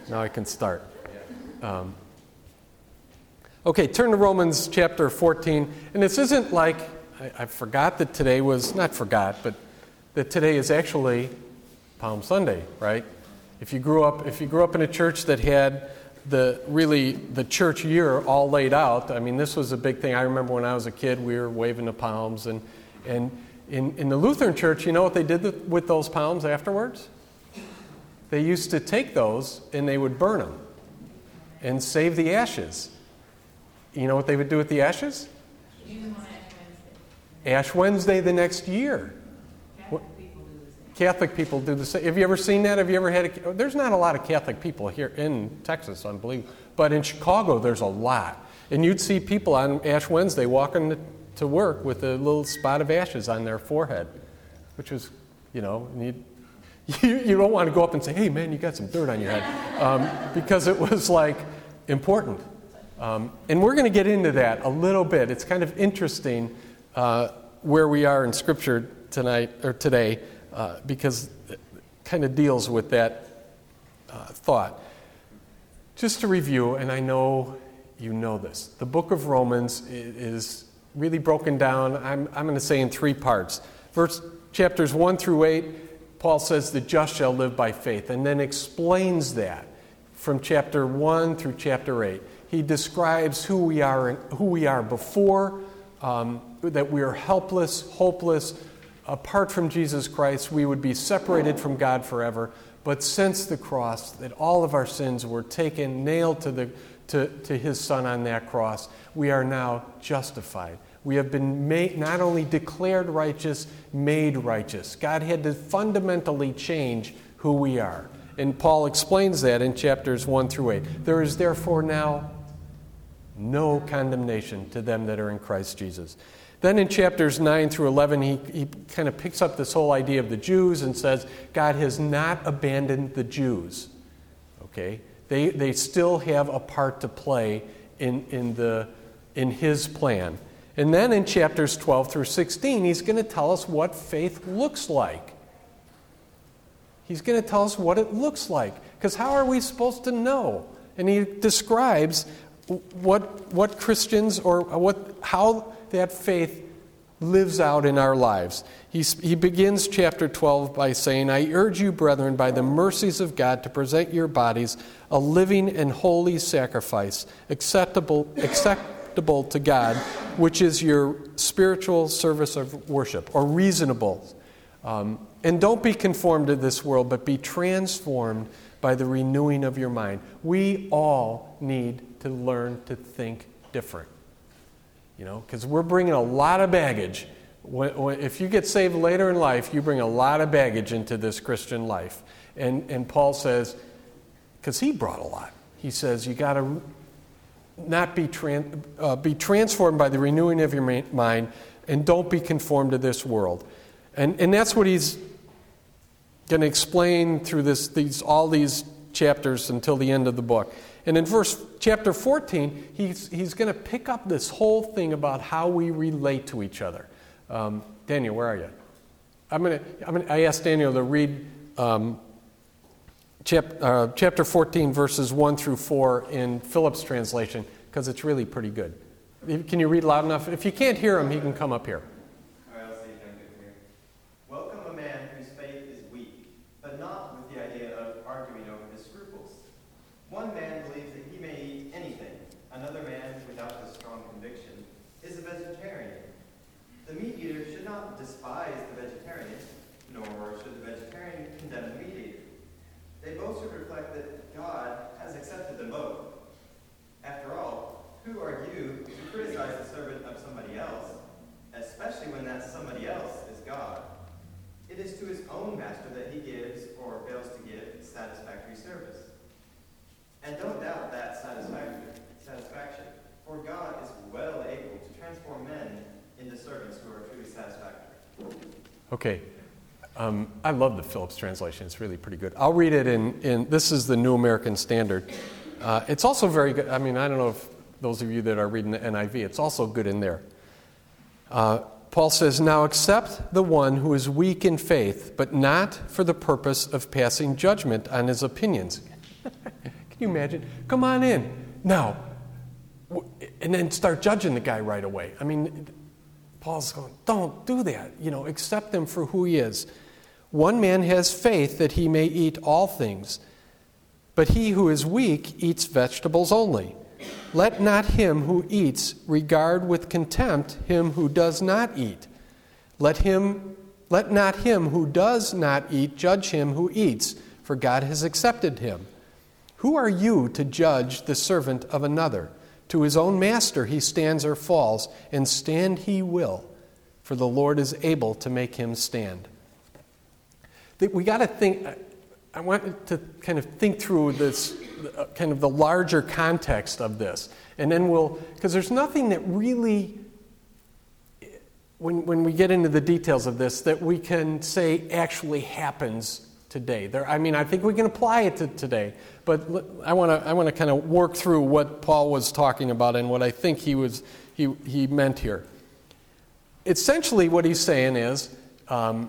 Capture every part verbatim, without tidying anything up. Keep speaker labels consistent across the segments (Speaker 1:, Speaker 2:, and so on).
Speaker 1: Now I can start. Um, okay, turn to Romans chapter fourteen. And this isn't like, I, I forgot that today was, not forgot, but that today is actually Palm Sunday, right? If you grew up, if you grew up in a church that had the really the church year all laid out, I mean, this was a big thing. I remember when I was a kid, we were waving the palms, and and in, in the Lutheran church, you know what they did with those palms afterwards? They used to take those and they would burn them and save the ashes. You know what they would do with the ashes? Ash Wednesday the next year. Catholic people do the same. Have you ever seen that? Have you ever had a... There's not a lot of Catholic people here in Texas, unbelievable. But in Chicago, there's a lot. And you'd see people on Ash Wednesday walking to work with a little spot of ashes on their forehead, which was, you know, you, you don't want to go up and say, hey, man, you got some dirt on your head. Um, because it was, like, important. Um, and we're going to get into that a little bit. It's kind of interesting uh, where we are in Scripture tonight or today. Uh, because it kind of deals with that uh, thought. Just to review, and I know you know this, the book of Romans is really broken down, I'm, I'm going to say in three parts. Verse chapters one through eight, Paul says the just shall live by faith, and then explains that from chapter one through chapter eight. He describes who we are, who we are before, um, that we are helpless, hopeless. Apart from Jesus Christ, we would be separated from God forever. But since the cross, that all of our sins were taken, nailed to the to, to His Son on that cross, we are now justified. We have been made, not only declared righteous, made righteous. God had to fundamentally change who we are. And Paul explains that in chapters one through eight. There is therefore now no condemnation to them that are in Christ Jesus. Then in chapters nine through eleven, he, he kind of picks up this whole idea of the Jews and says, God has not abandoned the Jews. Okay? They they still have a part to play in, in, the, in His plan. And then in chapters twelve through sixteen, he's going to tell us what faith looks like. He's going to tell us what it looks like. Because how are we supposed to know? And he describes what what Christians or what how that faith lives out in our lives. He, he begins chapter twelve by saying, I urge you, brethren, by the mercies of God, to present your bodies a living and holy sacrifice, acceptable, acceptable to God, which is your spiritual service of worship, or reasonable. Um, and don't be conformed to this world, but be transformed by the renewing of your mind. We all need to learn to think different. You know, because we're bringing a lot of baggage. When, when, if you get saved later in life, you bring a lot of baggage into this Christian life. And, and Paul says, because he brought a lot, he says, you got to not be, tran- uh, be transformed by the renewing of your mind, and don't be conformed to this world. And, and that's what he's going to explain through this, these, all these chapters until the end of the book. And in verse chapter fourteen, he's he's going to pick up this whole thing about how we relate to each other. Um, Daniel, where are you? I'm going to. I'm going. I asked Daniel to read um, chap, uh, chapter fourteen, verses one through four in Phillips' translation, because it's really pretty good. Can you read loud enough? If you can't hear him, he can come up here.
Speaker 2: All right, I'll see if I can get here. Welcome a man whose faith is weak, but not with the idea of arguing over his scruples. One man believes that he may eat anything. Another man, without this strong conviction, is a vegetarian. The meat eater should not despise the vegetarian, nor should the vegetarian condemn the meat eater. They both should reflect that God has accepted them both. After all, who are you to criticize the servant of somebody else, especially when that somebody else is God? It is to his own master that he gives, or fails to give, satisfactory service. And don't doubt that satisfaction, for God is well able to transform men into servants who are truly satisfactory.
Speaker 1: Okay. Um, I love the Phillips translation. It's really pretty good. I'll read it in, in this is the New American Standard. Uh, it's also very good. I mean, I don't know if those of you that are reading the N I V, it's also good in there. Uh, Paul says, now accept the one who is weak in faith, but not for the purpose of passing judgment on his opinions. you imagine? Come on in. Now, and then start judging the guy right away. I mean, Paul's going, don't do that. You know, accept him for who he is. One man has faith that he may eat all things, but he who is weak eats vegetables only. Let not him who eats regard with contempt him who does not eat. Let him, let not him who does not eat judge him who eats, for God has accepted him. Who are you to judge the servant of another? To his own master he stands or falls, and stand he will, for the Lord is able to make him stand. We got to think, I want to kind of think through this, kind of the larger context of this. And then we'll, because there's nothing that really, when, when we get into the details of this, that we can say actually happens today. There, I mean, I think we can apply it to today, but I want to I want to kind of work through what Paul was talking about and what I think he was he he meant here. Essentially, what he's saying is um,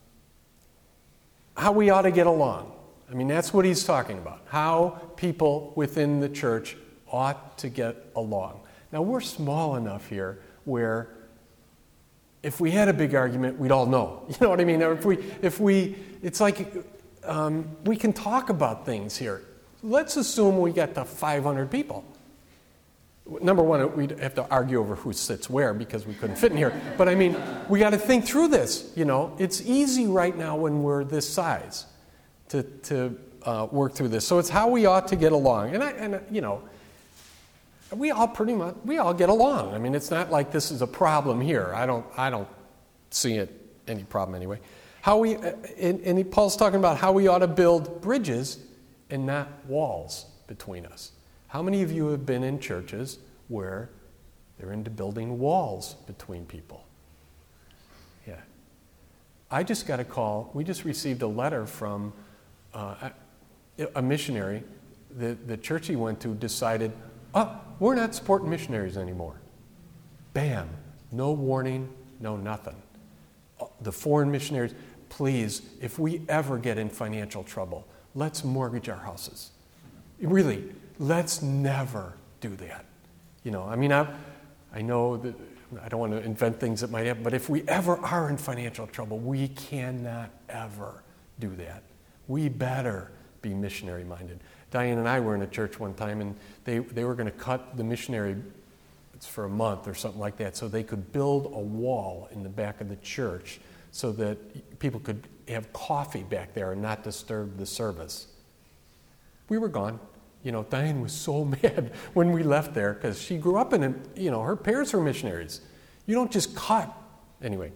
Speaker 1: how we ought to get along. I mean, that's what he's talking about. How people within the church ought to get along. Now, we're small enough here where if we had a big argument, we'd all know. You know what I mean? If we, if we, it's like um, we can talk about things here. Let's assume we get to five hundred people. Number one, we'd have to argue over who sits where because we couldn't fit in here. But I mean, we got to think through this. You know, it's easy right now when we're this size to to uh, work through this. So it's how we ought to get along. And I, and you know, we all pretty much we all get along. I mean, it's not like this is a problem here. I don't I don't see it any problem anyway. How we and, and Paul's talking about how we ought to build bridges and not walls between us. How many of you have been in churches where they're into building walls between people? Yeah. I just got a call. We just received a letter from uh, a missionary. The, the church he went to decided, oh, we're not supporting missionaries anymore. Bam. No warning, no nothing. The foreign missionaries, please, if we ever get in financial trouble, let's mortgage our houses. Really. Let's never do that. You know, I mean, I, I know that I don't want to invent things that might happen, but if we ever are in financial trouble, we cannot ever do that. We better be missionary-minded. Diane and I were in a church one time, and they, they were going to cut the missionary it's for a month or something like that so they could build a wall in the back of the church so that people could have coffee back there and not disturb the service. We were gone. You know, Diane was so mad when we left there because she grew up in it. You know, her parents were missionaries. You don't just cut. Anyway.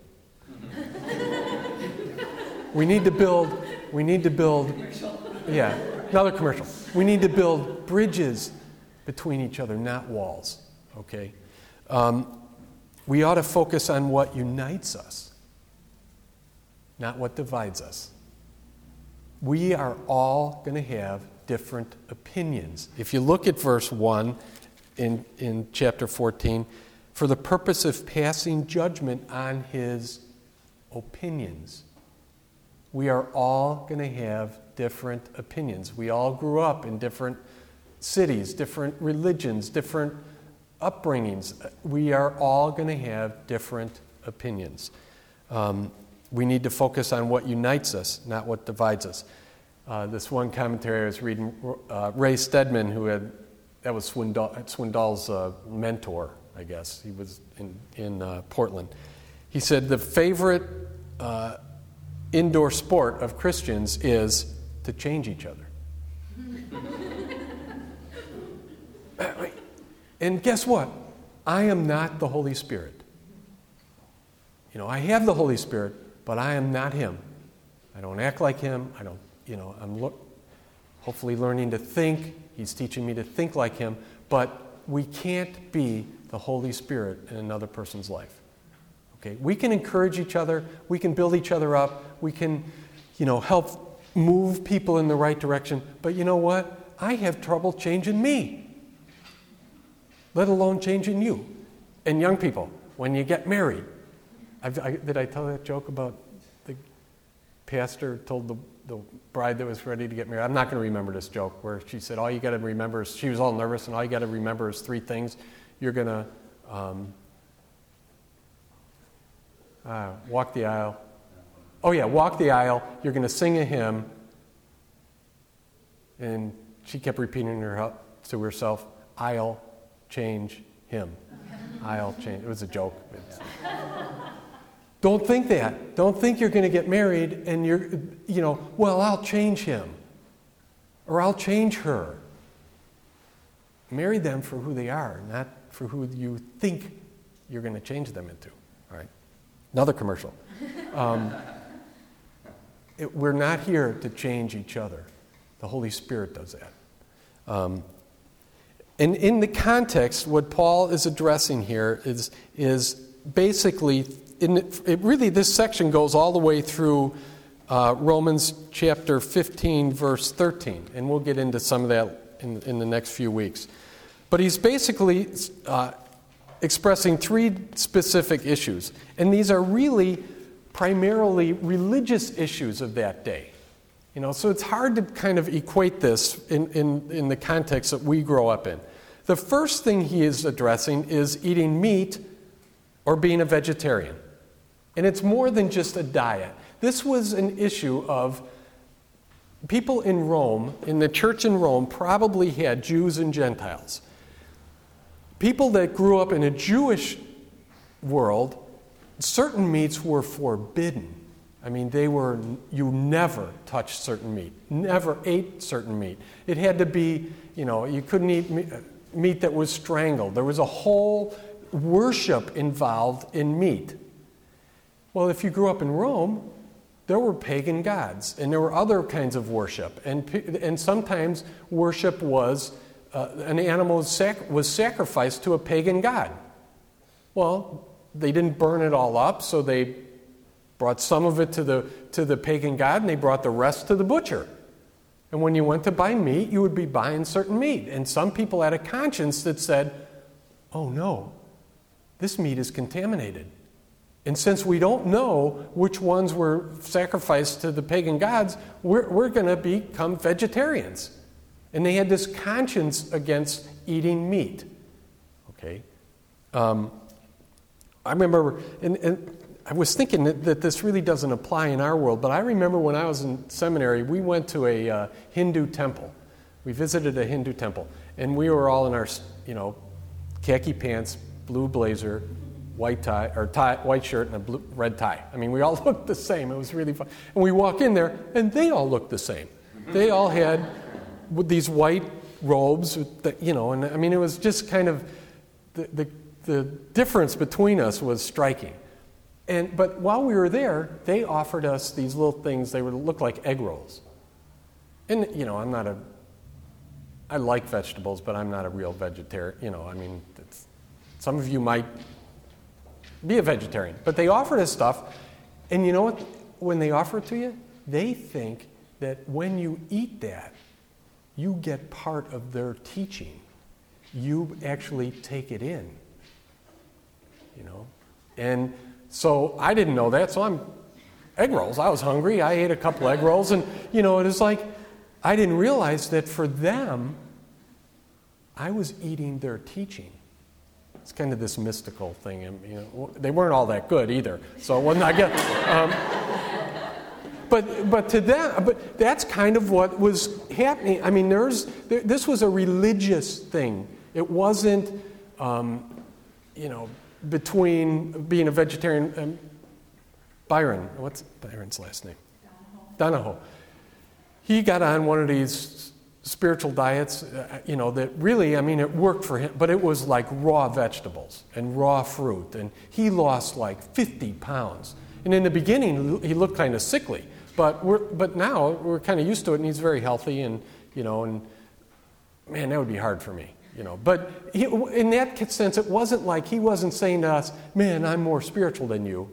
Speaker 1: we need to build, we need to build, yeah, another commercial. We need to build bridges between each other, not walls, okay? Um, we ought to focus on what unites us, not what divides us. We are all going to have different opinions. If you look at verse one in, in chapter fourteen, for the purpose of passing judgment on his opinions. We are all going to have different opinions. We all grew up in different cities, different religions, different upbringings. We are all going to have different opinions. Um, we need to focus on what unites us, not what divides us. Uh, this one commentary I was reading, uh, Ray Stedman, who had, that was Swindoll, Swindoll's uh, mentor, I guess. He was in, in uh, Portland. He said the favorite uh, indoor sport of Christians is to change each other. And guess what? I am not the Holy Spirit. You know, I have the Holy Spirit, but I am not him. I don't act like him. I don't You know, I'm lo- hopefully learning to think. He's teaching me to think like him. But we can't be the Holy Spirit in another person's life. Okay? We can encourage each other. We can build each other up. We can, you know, help move people in the right direction. But you know what? I have trouble changing me, let alone changing you. And young people, when you get married, I've, I, did I tell that joke about the pastor told the the bride that was ready to get married. I'm not going to remember this joke where she said, all you got to remember is, she was all nervous, and all you got to remember is three things. You're going to um, uh, walk the aisle. Oh, yeah, walk the aisle. You're going to sing a hymn. And she kept repeating her, to herself, I'll change him. I'll change. It was a joke. It's, don't think that. Don't think you're going to get married and you're, you know, well, I'll change him. Or I'll change her. Marry them for who they are, not for who you think you're going to change them into. All right. Another commercial. Um, it, we're not here to change each other. The Holy Spirit does that. Um, and in the context, what Paul is addressing here is, is basically, in it, it really, this section goes all the way through uh, Romans chapter fifteen, verse thirteen. And we'll get into some of that in, in the next few weeks. But he's basically uh, expressing three specific issues. And these are really primarily religious issues of that day. You know, so it's hard to kind of equate this in, in, in the context that we grow up in. The first thing he is addressing is eating meat or being a vegetarian. And it's more than just a diet. This was an issue of people in Rome, in the church in Rome, probably had Jews and Gentiles. People that grew up in a Jewish world, certain meats were forbidden. I mean, they were, you never touched certain meat, never ate certain meat. It had to be, you know, you couldn't eat meat that was strangled. There was a whole worship involved in meat. Well, if you grew up in Rome, there were pagan gods, and there were other kinds of worship. And, and sometimes worship was, uh, an animal was, sac- was sacrificed to a pagan god. Well, they didn't burn it all up, so they brought some of it to the to the pagan god, and they brought the rest to the butcher. And when you went to buy meat, you would be buying certain meat. And some people had a conscience that said, oh no, this meat is contaminated. And since we don't know which ones were sacrificed to the pagan gods, we're, we're going to become vegetarians. And they had this conscience against eating meat. Okay? Um, I remember, and, and I was thinking that, that this really doesn't apply in our world, but I remember when I was in seminary, we went to a uh, Hindu temple. We visited a Hindu temple, and we were all in our, you know, khaki pants, blue blazer, white tie, or tie, white shirt, and a blue, red tie. I mean, we all looked the same. It was really fun. And we walk in there, and they all looked the same. They all had these white robes, that, you know, and I mean, it was just kind of the the, the difference between us was striking. And, but while we were there, they offered us these little things. They would look like egg rolls. And, you know, I'm not a, I like vegetables, but I'm not a real vegetarian. You know, I mean, it's, some of you might be a vegetarian. But they offered us stuff, and you know what? When they offer it to you, they think that when you eat that, you get part of their teaching. You actually take it in. You know? And so I didn't know that, so I'm egg rolls. I was hungry. I ate a couple egg rolls, and you know, it was like I didn't realize that for them, I was eating their teaching. It's kind of this mystical thing, and you know, they weren't all that good either. So it wasn't. I guess, um, but but to them, but that's kind of what was happening. I mean, there's there, this was a religious thing. It wasn't, um, you know. Between being a vegetarian, um, Byron, what's Byron's last name? Donahoe. Donahoe. He got on one of these spiritual diets, uh, you know, that really, I mean, it worked for him, but it was like raw vegetables and raw fruit, and he lost like fifty pounds. And in the beginning, he looked kind of sickly, but we're, but now we're kind of used to it, and he's very healthy, and you know, and man, that would be hard for me. You know, but he, in that sense, it wasn't like he wasn't saying to us, man, I'm more spiritual than you,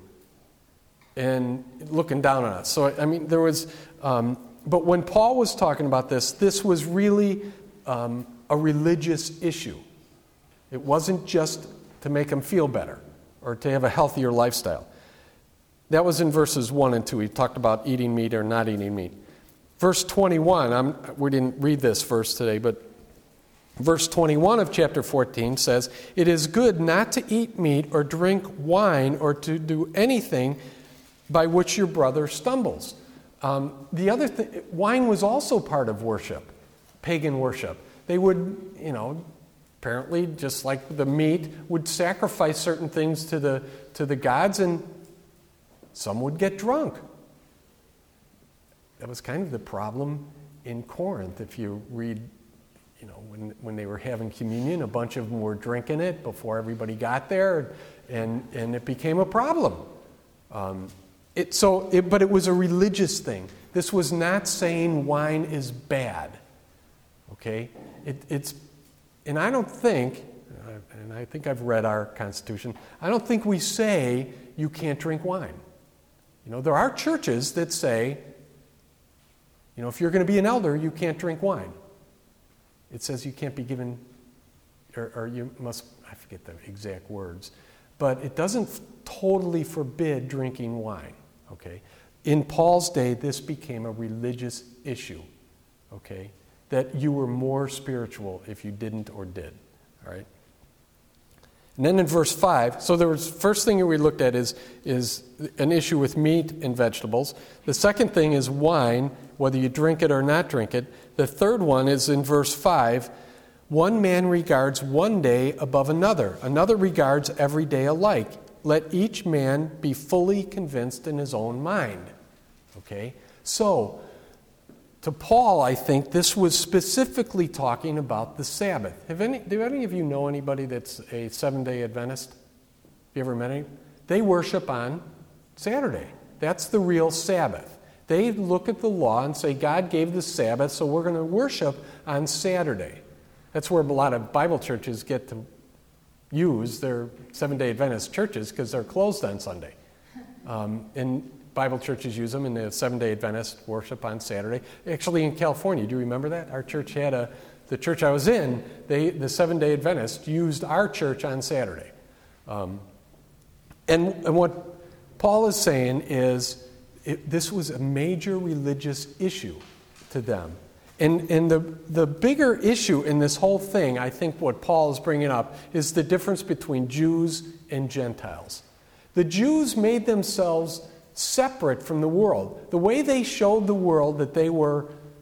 Speaker 1: and looking down on us. So, I mean, there was, um, but when Paul was talking about this, this was really um, a religious issue. It wasn't just to make him feel better or to have a healthier lifestyle. That was in verses one and two. He talked about eating meat or not eating meat. Verse twenty-one, I'm, we didn't read this verse today, but verse twenty-one of chapter fourteen says, "It is good not to eat meat or drink wine or to do anything by which your brother stumbles." Um, the other thing, wine was also part of worship, pagan worship. They would, you know, apparently, just like the meat, would sacrifice certain things to the to the gods, and some would get drunk. That was kind of the problem in Corinth. If you read, you know, when when they were having communion, a bunch of them were drinking it before everybody got there, and and it became a problem. Um, it so, it, but it was a religious thing. This was not saying wine is bad. Okay, it, it's, and I don't think, and I think I've read our Constitution. I don't think we say you can't drink wine. You know, there are churches that say, you know, if you're going to be an elder, you can't drink wine. It says you can't be given, or, or you must, I forget the exact words, but it doesn't totally forbid drinking wine, okay? In Paul's day, this became a religious issue, okay? That you were more spiritual if you didn't or did, all right? And then in verse five, so there was, first thing that we looked at is, is an issue with meat and vegetables. The second thing is wine, whether you drink it or not drink it. The third one is in verse five, one man regards one day above another. Another regards every day alike. Let each man be fully convinced in his own mind. Okay? So, to Paul, I think this was specifically talking about the Sabbath. Have any, do any of you know anybody that's a Seventh-day Adventist? Have you ever met any? They worship on Saturday. That's the real Sabbath. They look at the law and say, God gave the Sabbath, so we're going to worship on Saturday. That's where a lot of Bible churches get to use their Seventh-day Adventist churches because they're closed on Sunday. Um, and Bible churches use them, and the Seventh-day Adventist worship on Saturday. Actually, in California, do you remember that? Our church had a, the church I was in, they, the Seventh-day Adventists used our church on Saturday. Um, and, and what Paul is saying is, it, this was a major religious issue to them. And, and the, the bigger issue in this whole thing, I think what Paul is bringing up, is the difference between Jews and Gentiles. The Jews made themselves separate from the world. The way they showed the world that they were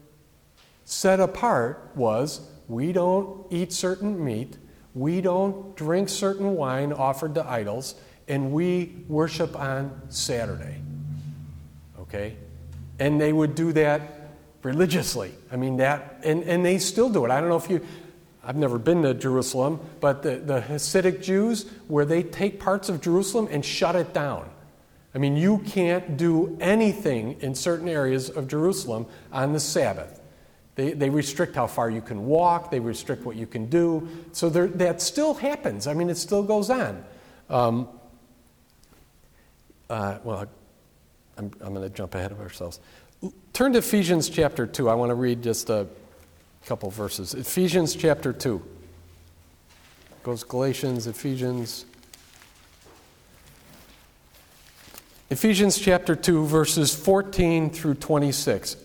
Speaker 1: set apart was, we don't eat certain meat, we don't drink certain wine offered to idols, and we worship on Saturday. Okay? And they would do that religiously. I mean, that, and, and they still do it. I don't know if you, I've never been to Jerusalem, but the, the Hasidic Jews, where they take parts of Jerusalem and shut it down. I mean, you can't do anything in certain areas of Jerusalem on the Sabbath. They, they restrict how far you can walk. They restrict what you can do. So there, that still happens. I mean, it still goes on. Um, uh, well, I'm, I'm going to jump ahead of ourselves. Turn to Ephesians chapter two. I want to read just a couple verses. Ephesians chapter two. Goes Galatians, Ephesians. Ephesians chapter two, verses fourteen through twenty-six.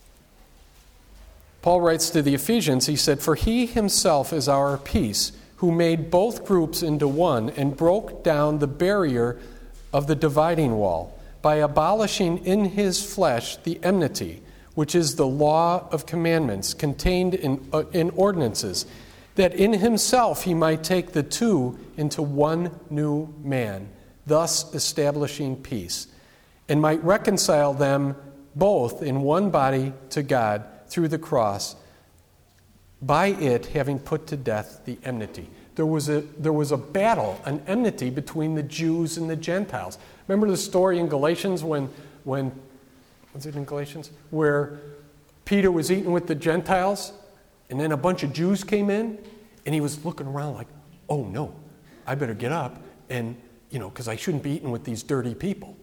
Speaker 1: Paul writes to the Ephesians, he said, "For he himself is our peace, who made both groups into one and broke down the barrier of the dividing wall, by abolishing in his flesh the enmity, which is the law of commandments contained in, uh, in ordinances, that in himself he might take the two into one new man, thus establishing peace, and might reconcile them both in one body to God through the cross, by it having put to death the enmity." There was a there was a battle, an enmity between the Jews and the Gentiles. Remember the story in Galatians when when was it in Galatians where Peter was eating with the Gentiles, and then a bunch of Jews came in, and he was looking around like, "Oh no, I better get up and you know because I shouldn't be eating with these dirty people."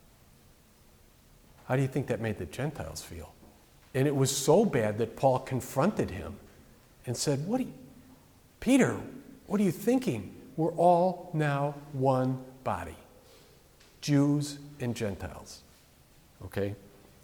Speaker 1: How do you think that made the Gentiles feel? And it was so bad that Paul confronted him and said, "What, are you, Peter? What are you thinking? We're all now one body, Jews and Gentiles." Okay?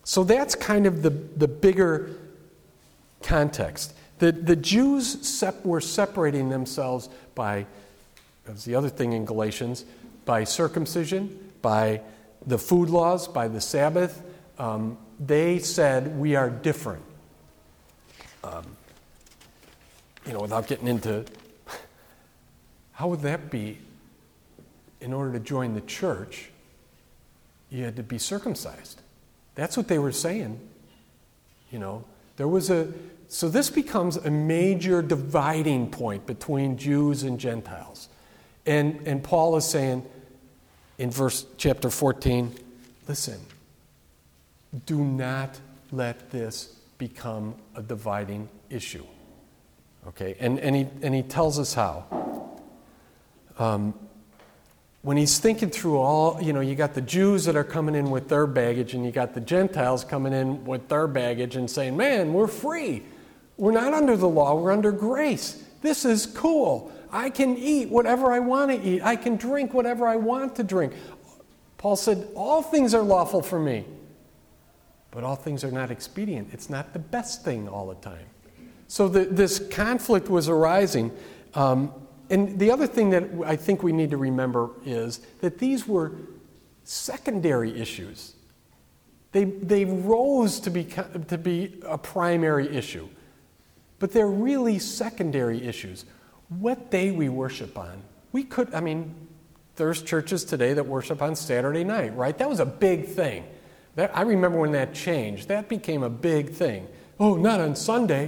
Speaker 1: So that's kind of the, the bigger context. The, the Jews sep- were separating themselves by, that's the other thing in Galatians, by circumcision, by the food laws, by the Sabbath. Um, they said, we are different. Um, you know, without getting into, how would that be? In order to join the church, you had to be circumcised. That's what they were saying. You know, there was a, so this becomes a major dividing point between Jews and Gentiles. And, and Paul is saying in verse chapter fourteen, listen, do not let this become a dividing issue. Okay, and, and, he, and he tells us how. Um, when he's thinking through all, you know, you got the Jews that are coming in with their baggage, and you got the Gentiles coming in with their baggage and saying, man, we're free. We're not under the law, we're under grace. This is cool. I can eat whatever I want to eat. I can drink whatever I want to drink. Paul said, all things are lawful for me, but all things are not expedient. It's not the best thing all the time. So the, this conflict was arising. Um, and the other thing that I think we need to remember is that these were secondary issues. They, they rose to be, to be a primary issue, but they're really secondary issues. What day we worship on, we could, I mean, there's churches today that worship on Saturday night, right? That was a big thing. That, I remember when that changed. That became a big thing. Oh, not on Sunday.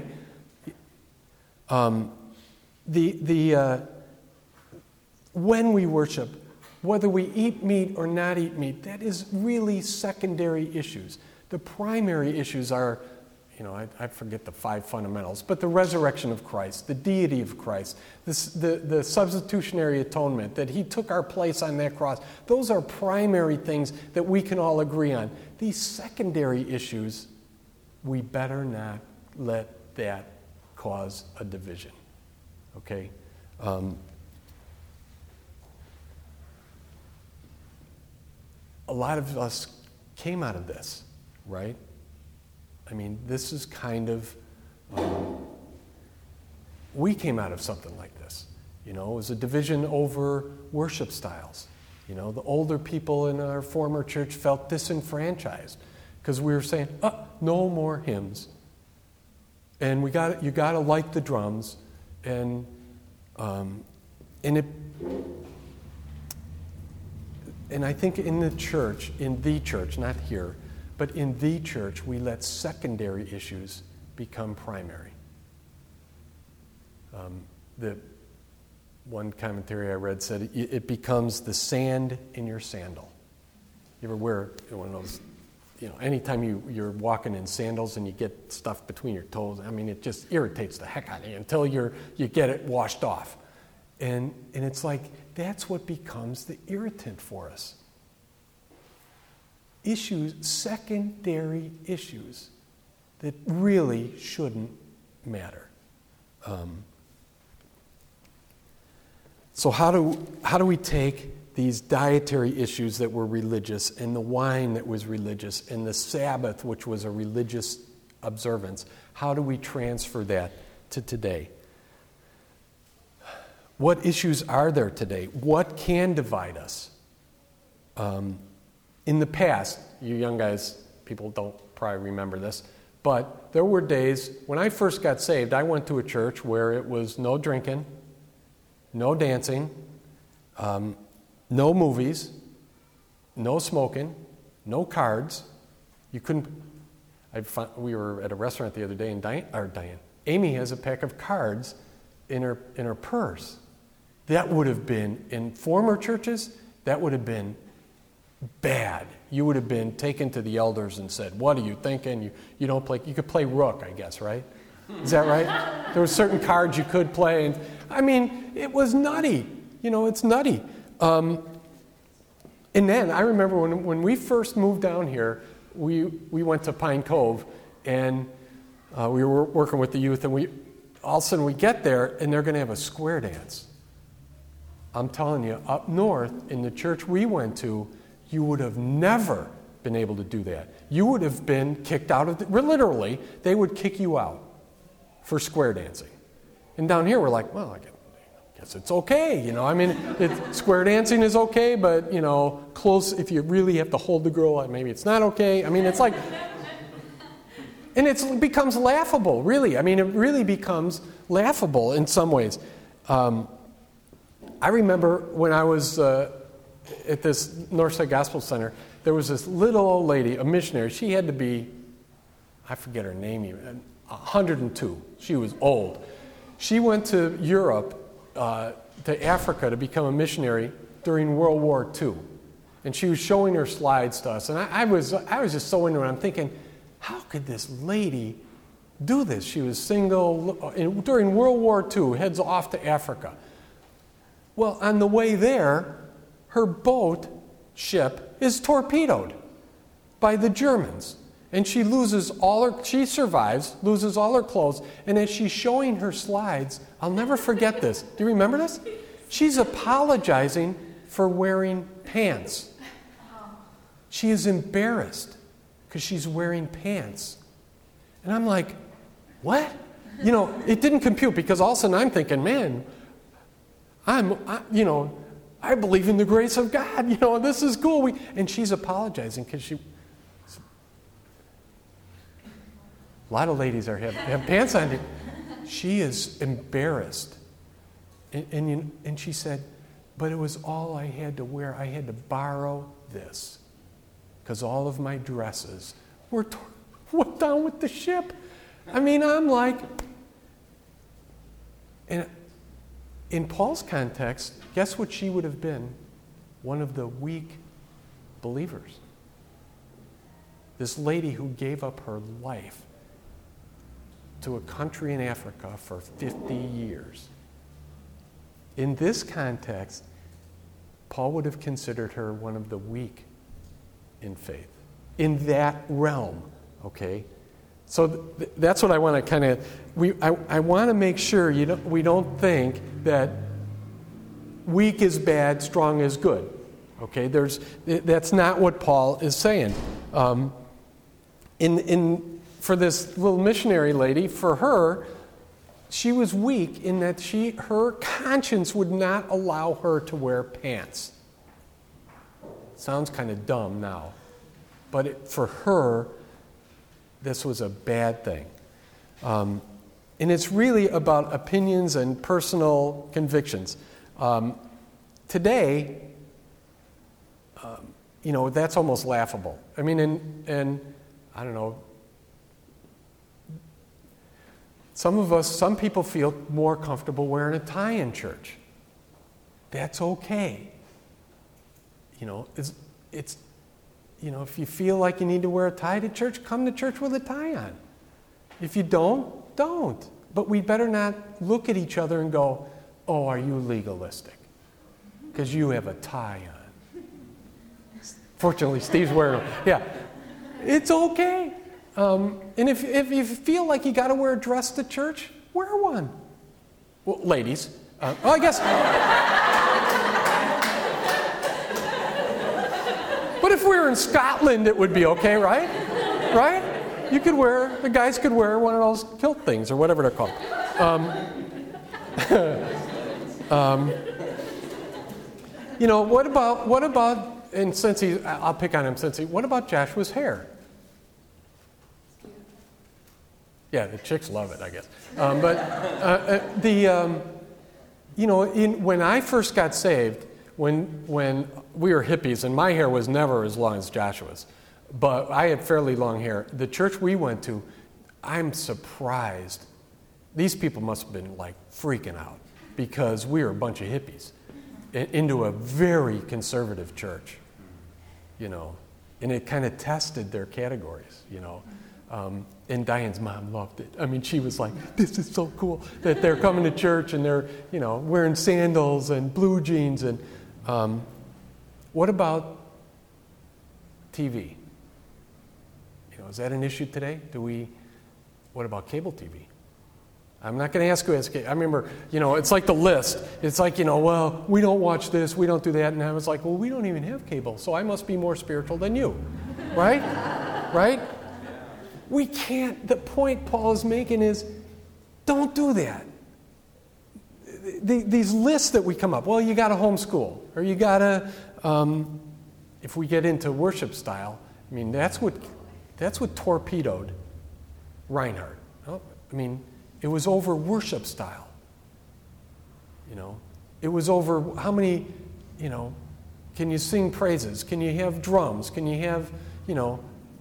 Speaker 1: Um, the the uh, when we worship, whether we eat meat or not eat meat, that is really secondary issues. The primary issues are, you know, I, I forget the five fundamentals, but the resurrection of Christ, the deity of Christ, this, the, the substitutionary atonement, that he took our place on that cross. Those are primary things that we can all agree on. These secondary issues, we better not let that cause a division. Okay? Um, a lot of us came out of this, right? I mean, this is kind of, um, we came out of something like this. You know, it was a division over worship styles. You know, the older people in our former church felt disenfranchised because we were saying, oh, no more hymns. And we got you got to like the drums. And, um, and, it, and I think in the church, in the church, not here, but in the church, we let secondary issues become primary. Um, the one commentary I read said it becomes the sand in your sandal. You ever wear one of those, you know, anytime you, you're walking in sandals and you get stuff between your toes, I mean, it just irritates the heck out of you until you're, you get it washed off. And, and it's like, that's what becomes the irritant for us. Issues, secondary issues that really shouldn't matter. Um, so how do how do we take these dietary issues that were religious, and the wine that was religious, and the Sabbath, which was a religious observance, how do we transfer that to today? What issues are there today? What can divide us? Um, In the past, you young guys, people don't probably remember this, but there were days, when I first got saved, I went to a church where it was no drinking, no dancing, um, no movies, no smoking, no cards. You couldn't, I found, we were at a restaurant the other day, and Diane, or Diane, Amy has a pack of cards in her in her purse. That would have been, in former churches, that would have been bad. You would have been taken to the elders and said, what are you thinking? You you don't play, you could play rook, I guess, right? Is that right? There were certain cards you could play. And I mean, it was nutty. You know, it's nutty. Um, and then I remember when when we first moved down here, we, we went to Pine Cove, and uh, we were working with the youth, and we all of a sudden we get there, and they're going to have a square dance. I'm telling you, up north in the church we went to, you would have never been able to do that. You would have been kicked out of the, literally, they would kick you out for square dancing. And down here we're like, well, I guess it's okay, you know. I mean, it, square dancing is okay, but, you know, close, if you really have to hold the girl, maybe it's not okay. I mean, it's like, and it's, it becomes laughable, really. I mean, it really becomes laughable in some ways. Um, I remember when I was uh, at this Northside Gospel Center, there was this little old lady, a missionary. She had to be, I forget her name even, one hundred two. She was old. She went to Europe, uh, to Africa to become a missionary during World War Two. And she was showing her slides to us. And I, I was I was just so into it. I'm thinking, how could this lady do this? She was single, and during World War Two, heads off to Africa. Well, on the way there, her boat, ship, is torpedoed by the Germans. And she loses all her, she survives, loses all her clothes, and as she's showing her slides, I'll never forget this. Do you remember this? She's apologizing for wearing pants. She is embarrassed because she's wearing pants. And I'm like, what? You know, it didn't compute because all of a sudden I'm thinking, man, I'm, I, you know, I believe in the grace of God. You know, this is cool. We, and she's apologizing because she... A lot of ladies are have, have pants on. She is embarrassed. And, and, you, and she said, but it was all I had to wear. I had to borrow this because all of my dresses were t- went down with the ship. I mean, I'm like, and in Paul's context, guess what she would have been? One of the weak believers. This lady who gave up her life to a country in Africa for fifty years. In this context, Paul would have considered her one of the weak in faith. In that realm, okay? So th- that's what I want to kind of, we I, I want to make sure you don't, we don't think that weak is bad, strong is good. Okay, there's that's not what Paul is saying. Um, in in For this little missionary lady, for her, she was weak in that she her conscience would not allow her to wear pants. Sounds kind of dumb now, but it, for her, this was a bad thing. Um, and it's really about opinions and personal convictions. Um, today, um, you know, that's almost laughable. I mean, and, and I don't know, Some of us, some people feel more comfortable wearing a tie in church. That's okay. You know, it's, it's, you know, if you feel like you need to wear a tie to church, come to church with a tie on. If you don't, don't. But we better not look at each other and go, oh, are you legalistic? Because you have a tie on. Fortunately, Steve's wearing them. Yeah. It's okay. Um, and if, if you feel like you got to wear a dress to church, wear one. Well, ladies. Uh, well, I guess. But if we were in Scotland, it would be okay, right? Right? You could wear, the guys could wear one of those kilt things or whatever they're called. Um, um, you know, what about, what about, and since he, I'll pick on him since he, what about Joshua's hair? Yeah, the chicks love it, I guess. Um, but uh, uh, the, um, you know, in, when I first got saved, when when we were hippies, and my hair was never as long as Joshua's, but I had fairly long hair. The church we went to, I'm surprised. These people must have been like freaking out because we were a bunch of hippies in, into a very conservative church, you know, and it kind of tested their categories, you know. Um, and Diane's mom loved it. I mean, she was like, this is so cool that they're coming to church and they're, you know, wearing sandals and blue jeans. And um, what about T V? You know, is that an issue today? Do we, what about cable T V? I'm not going to ask who has cable. I remember, you know, it's like the list. It's like, you know, well, we don't watch this, we don't do that. And I was like, well, we don't even have cable, so I must be more spiritual than you. right? Right? We can't. The point Paul is making is, don't do that. The, these lists that we come up, well, you got to homeschool, or you got to, um, if we get into worship style, I mean, that's what that's what torpedoed Reinhardt. Oh, I mean, it was over worship style. You know, it was over how many, you know, can you sing praises? Can you have drums? Can you have, you know,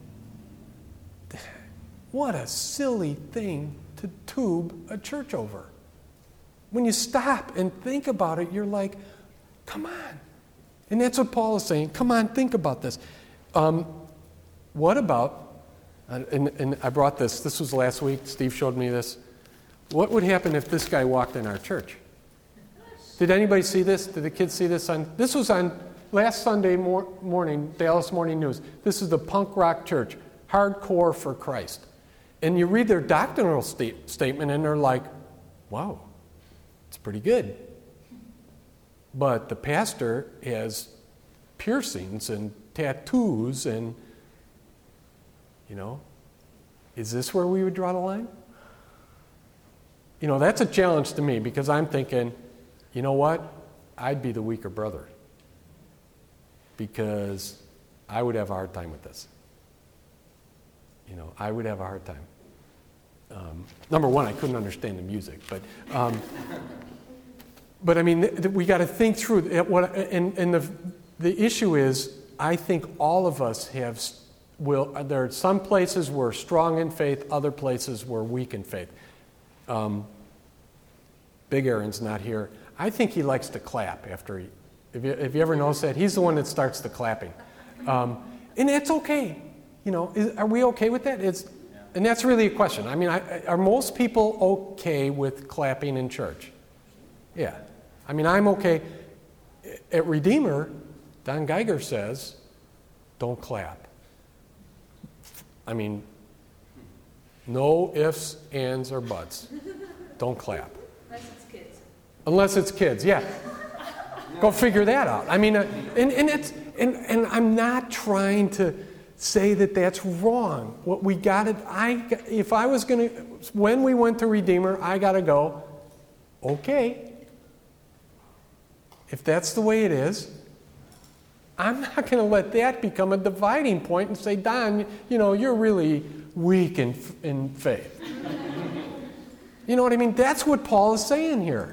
Speaker 1: what a silly thing to tube a church over. When you stop and think about it, you're like, come on. And that's what Paul is saying. Come on, think about this. Um, what about, and, and I brought this, this was last week, Steve showed me this. What would happen if this guy walked in our church? Did anybody see this? Did the kids see this? On This was on last Sunday mor- morning, Dallas Morning News. This is the punk rock church, Hardcore for Christ. And you read their doctrinal sta- statement and they're like, wow, it's pretty good. But the pastor has piercings and tattoos and, you know, is this where we would draw the line? You know, that's a challenge to me because I'm thinking, you know what? I'd be the weaker brother because I would have a hard time with this. You know, I would have a hard time. Um, number one, I couldn't understand the music, but um, but I mean, th- th- we got to think through it, what. And, and the the issue is, I think all of us have will. There are some places we're strong in faith, other places we're weak in faith. Um, Big Aaron's not here. I think he likes to clap after he. If you, if you ever notice that, he's the one that starts the clapping, um, and it's okay. You know, is, are we okay with that? It's, and that's really a question. I mean, I, are most people okay with clapping in church? Yeah. I mean, I'm okay. At Redeemer, Don Geiger says, don't clap. I mean, no ifs, ands, or buts. Don't clap.
Speaker 3: Unless it's kids.
Speaker 1: Unless it's kids, yeah. Go figure that out. I mean, uh, and, and, it's, and, and I'm not trying to say that that's wrong. What we got to, I, if I was going to, when we went to Redeemer, I got to go, okay, if that's the way it is, I'm not going to let that become a dividing point and say, Don, you know, you're really weak in, in faith. You know what I mean? That's what Paul is saying here.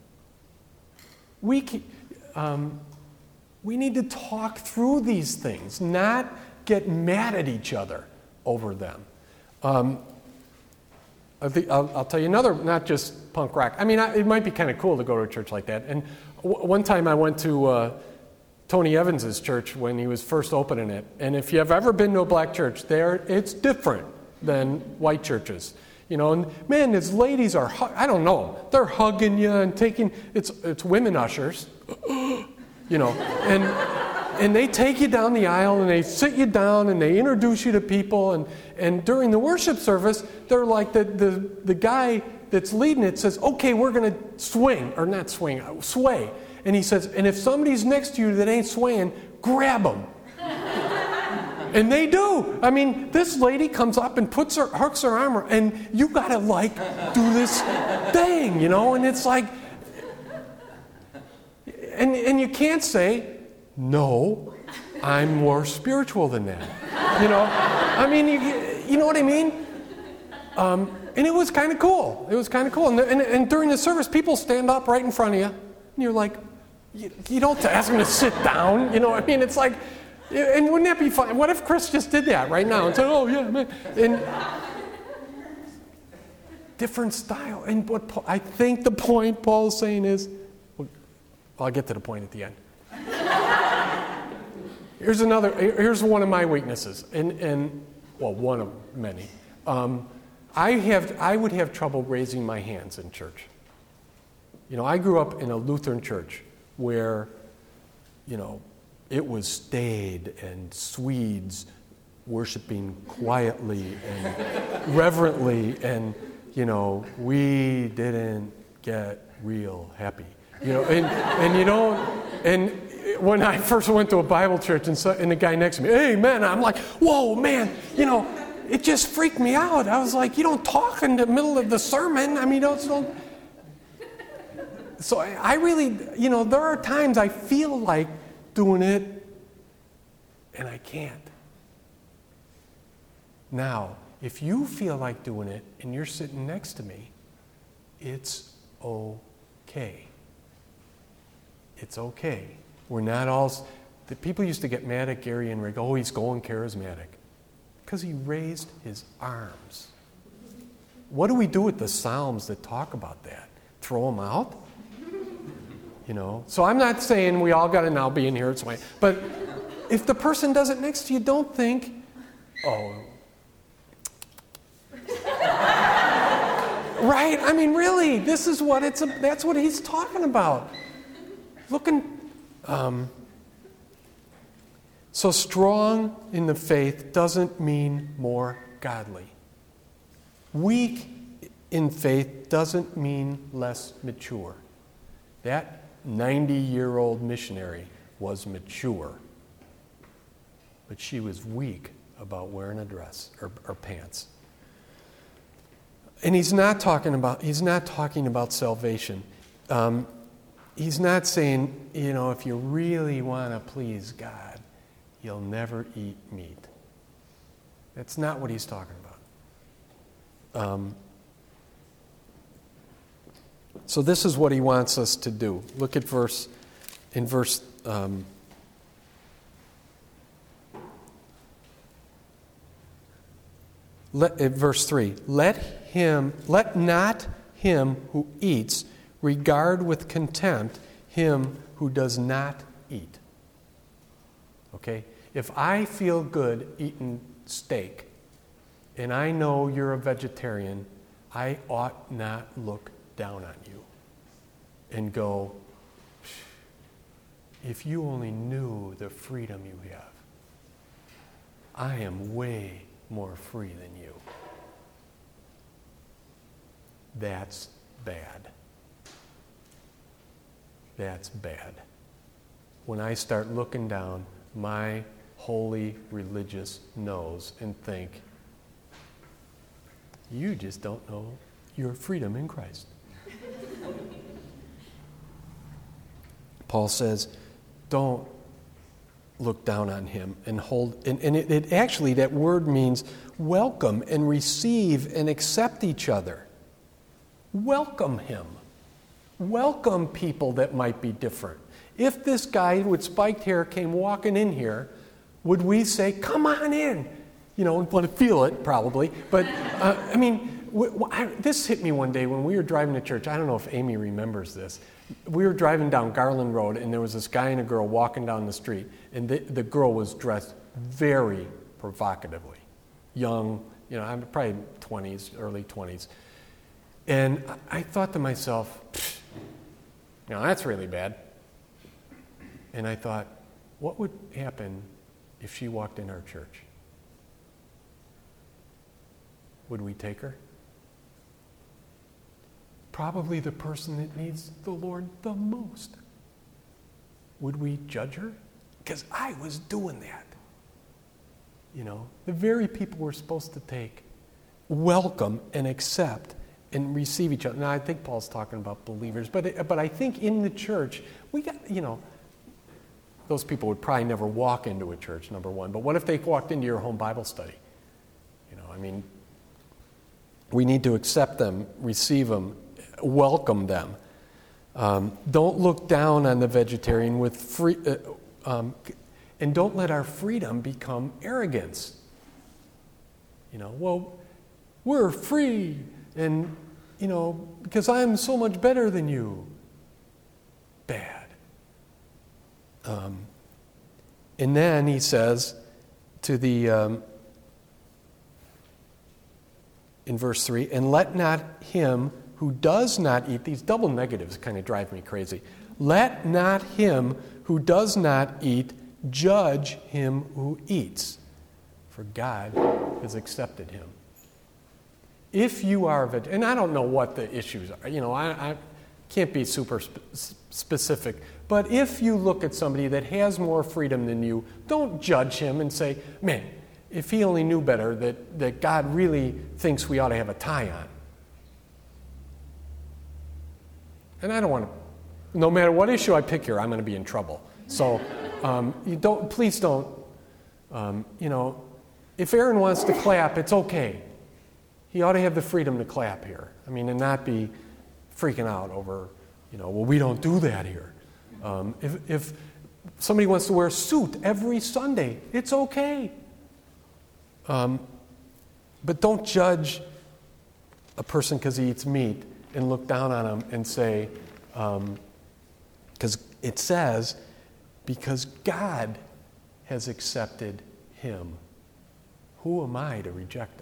Speaker 1: We, um, we need to talk through these things, not get mad at each other over them. Um, I think, I'll, I'll tell you another, not just punk rock. I mean, I, it might be kind of cool to go to a church like that. And w- one time I went to uh, Tony Evans's church when he was first opening it. And if you've ever been to a black church, there it's different than white churches. You know, and man, these ladies are, I don't know, they're hugging you and taking, it's it's women ushers, you know, and and they take you down the aisle and they sit you down and they introduce you to people. And, and during the worship service, they're like, the, the, the guy that's leading it says, okay, we're going to swing, or not swing, sway. And he says, and if somebody's next to you that ain't swaying, grab them. And they do. I mean, this lady comes up and puts her, hooks her arm, and you got to, like, do this thing, you know? And it's like, and and you can't say, no, I'm more spiritual than that. You know? I mean, you, you know what I mean? Um, and it was kind of cool. It was kind of cool. And, and, and during the service, people stand up right in front of you, and you're like, you, you don't ask them to sit down. You know what I mean? It's like, and wouldn't that be fun? What if Chris just did that right now and said, oh, yeah, man. And different style. And what Paul, I think the point Paul's saying is, well, I'll get to the point at the end. Here's another, here's one of my weaknesses, and, and well, one of many. Um, I have, I would have trouble raising my hands in church. You know, I grew up in a Lutheran church where, you know, it was staid and Swedes worshiping quietly and reverently, and, you know, we didn't get real happy. You know, and, and you don't, and when I first went to a Bible church and, so, and the guy next to me, amen, I'm like, whoa, man, you know, it just freaked me out. I was like, you don't talk in the middle of the sermon. I mean, don't. don't. So I, I really, you know, there are times I feel like doing it, and I can't. Now, if you feel like doing it and you're sitting next to me, it's okay. It's okay. We're not all... The people used to get mad at Gary and Rick. Oh, he's going charismatic. Because he raised his arms. What do we do with the Psalms that talk about that? Throw them out? You know? So I'm not saying we all got to now be in here. It's my, but if the person does it next to you, don't think, oh... Right? I mean, really, this is what it's... A, that's what he's talking about. Looking... Um, so strong in the faith doesn't mean more godly. Weak in faith doesn't mean less mature. That ninety-year-old missionary was mature. But she was weak about wearing a dress or, or pants. And he's not talking about he's not talking about salvation. Um, he's not saying, you know, if you really want to please God, you'll never eat meat. That's not what he's talking about. Um, so this is what he wants us to do. Look at verse in verse. Um, let, at verse three. Let him. Let not him who eats regard with contempt him who does not eat. Okay? If I feel good eating steak, and I know you're a vegetarian, I ought not look down on you and go, if you only knew the freedom you have, I am way more free than you. That's bad. That's bad. When I start looking down my holy religious nose and think, you just don't know your freedom in Christ. Paul says, don't look down on him and hold, and, and it, it actually, that word means welcome and receive and accept each other. Welcome him. Welcome people that might be different. If this guy with spiked hair came walking in here, would we say, come on in? You know, want to feel it, probably. But, uh, I mean, w- w- I, this hit me one day when we were driving to church. I don't know if Amy remembers this. We were driving down Garland Road, and there was this guy and a girl walking down the street. And the, the girl was dressed very provocatively. Young, you know, I'm probably twenties, early twenties. And I, I thought to myself, you know, that's really bad. And I thought, what would happen if she walked in our church? Would we take her? Probably the person that needs the Lord the most. Would we judge her? Because I was doing that. You know, the very people we're supposed to take, welcome and accept and receive each other. Now, I think Paul's talking about believers, but but I think in the church, we got, you know, those people would probably never walk into a church, number one. But what if they walked into your home Bible study? You know, I mean, we need to accept them, receive them, welcome them. Um, don't look down on the vegetarian with free, uh, um, and don't let our freedom become arrogance. You know, well, we're free, and, you know, because I'm so much better than you. Bad. Um, and then he says to the, um, in verse three, and let not him who does not eat, these double negatives kind of drive me crazy. Let not him who does not eat judge him who eats, for God has accepted him. If you are a vegetarian, and I don't know what the issues are, you know, I, I can't be super sp- specific. But if you look at somebody that has more freedom than you, don't judge him and say, man, if he only knew better that, that God really thinks we ought to have a tie on. And I don't want to, no matter what issue I pick here, I'm going to be in trouble. So um, you don't, please don't, um, you know, if Aaron wants to clap, it's okay. He ought to have the freedom to clap here. I mean, and not be freaking out over, you know, well, we don't do that here. Um, if, if somebody wants to wear a suit every Sunday, it's okay. Um, but don't judge a person because he eats meat and look down on him and say, because um, it says, because God has accepted him. Who am I to reject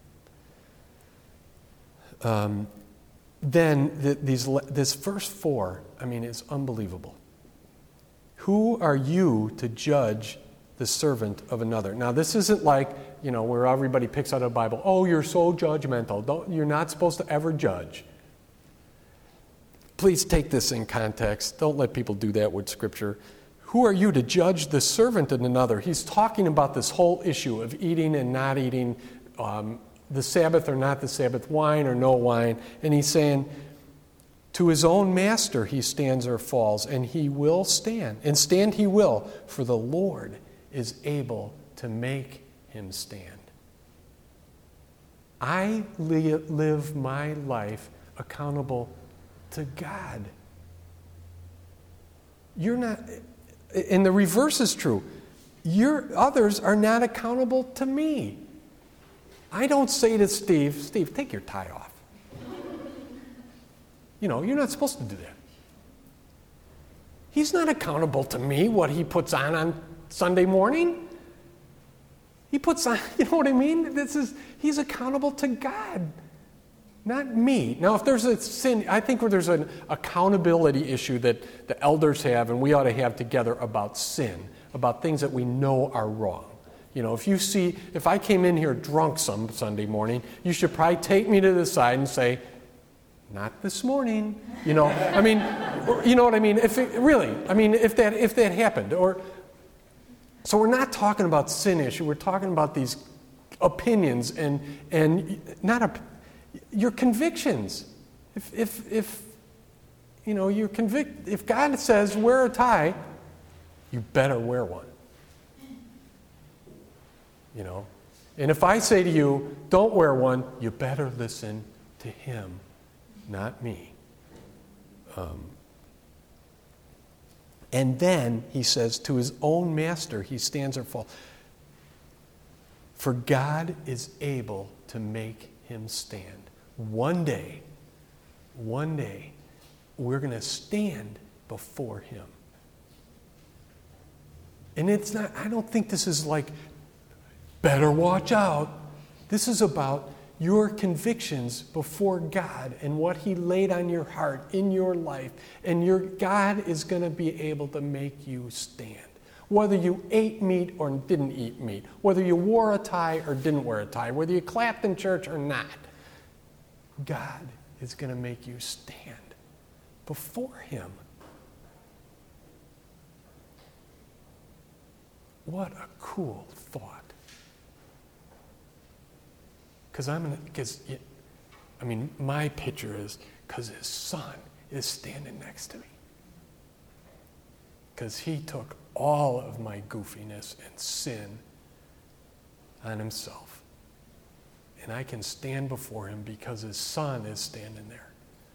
Speaker 1: him? Um, then the, these, this verse four, I mean, is unbelievable. Who are you to judge the servant of another? Now, this isn't like, you know, where everybody picks out a Bible. Oh, you're so judgmental. Don't, you're not supposed to ever judge. Please take this in context. Don't let people do that with Scripture. Who are you to judge the servant of another? He's talking about this whole issue of eating and not eating, um, the Sabbath or not the Sabbath, wine or no wine. And he's saying, to his own master he stands or falls, and he will stand. And stand he will, for the Lord is able to make him stand. I li- live my life accountable to God. You're not, and the reverse is true. Your others are not accountable to me. I don't say to Steve, Steve, take your tie off. You know, you're not supposed to do that. He's not accountable to me, what he puts on on Sunday morning. He puts on, you know what I mean? This is, he's accountable to God, not me. Now, if there's a sin, I think where there's an accountability issue that the elders have and we ought to have together about sin, about things that we know are wrong. You know, if you see, if I came in here drunk some Sunday morning, you should probably take me to the side and say, not this morning. You know, I mean, or, you know what I mean? If it, really, I mean, if that if that happened, or so we're not talking about sin issue. We're talking about these opinions and and not a, your convictions. If if if you know you're convict, if God says wear a tie, you better wear one. You know, and if I say to you, don't wear one, you better listen to him, not me. Um, and then he says, to his own master he stands or falls. For God is able to make him stand. One day, one day, we're going to stand before him. And it's not, I don't think this is like, better watch out. This is about your convictions before God and what he laid on your heart in your life. And your God is going to be able to make you stand. Whether you ate meat or didn't eat meat, whether you wore a tie or didn't wear a tie, whether you clapped in church or not, God is going to make you stand before him. What a cool thought. Because I'm gonna, because, I mean, my picture is because his son is standing next to me. Because he took all of my goofiness and sin on himself. And I can stand before him because his son is standing there.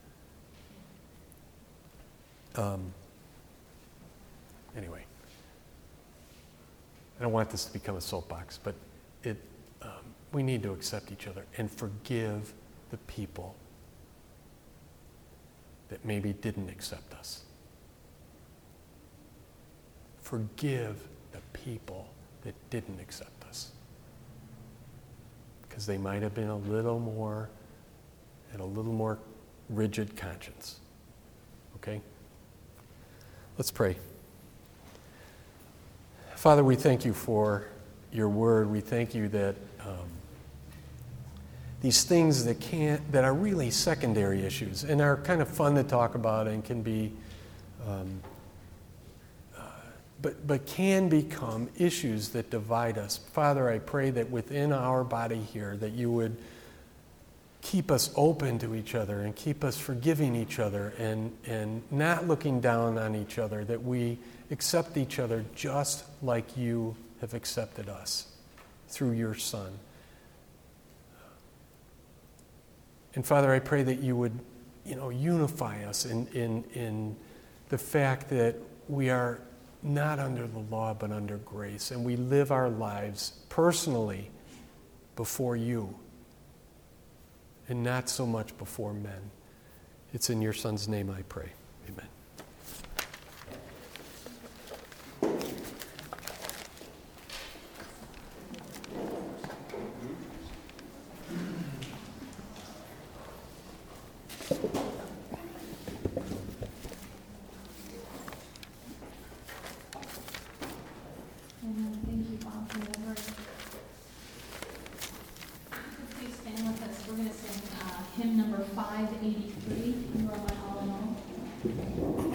Speaker 1: Um, anyway, I don't want this to become a soapbox, but it. Um, we need to accept each other and forgive the people that maybe didn't accept us. Forgive the people that didn't accept us. Because they might have been a little more, had a little more rigid conscience. Okay? Let's pray. Father, we thank you for your word. We thank you that um, these things that can't, that are really secondary issues and are kind of fun to talk about and can be, um, uh, but, but can become issues that divide us. Father, I pray that within our body here, that you would keep us open to each other and keep us forgiving each other and, and not looking down on each other, that we accept each other just like you have accepted us through your Son. And Father, I pray that you would, you know, unify us in, in, in the fact that we are not under the law but under grace, and we live our lives personally before you and not so much before men. It's in your Son's name I pray. Amen.
Speaker 3: Amen. Thank you, Bob, for that word. Please stand with us. We're going to sing uh, hymn number five eighty-three, You Are My All in All.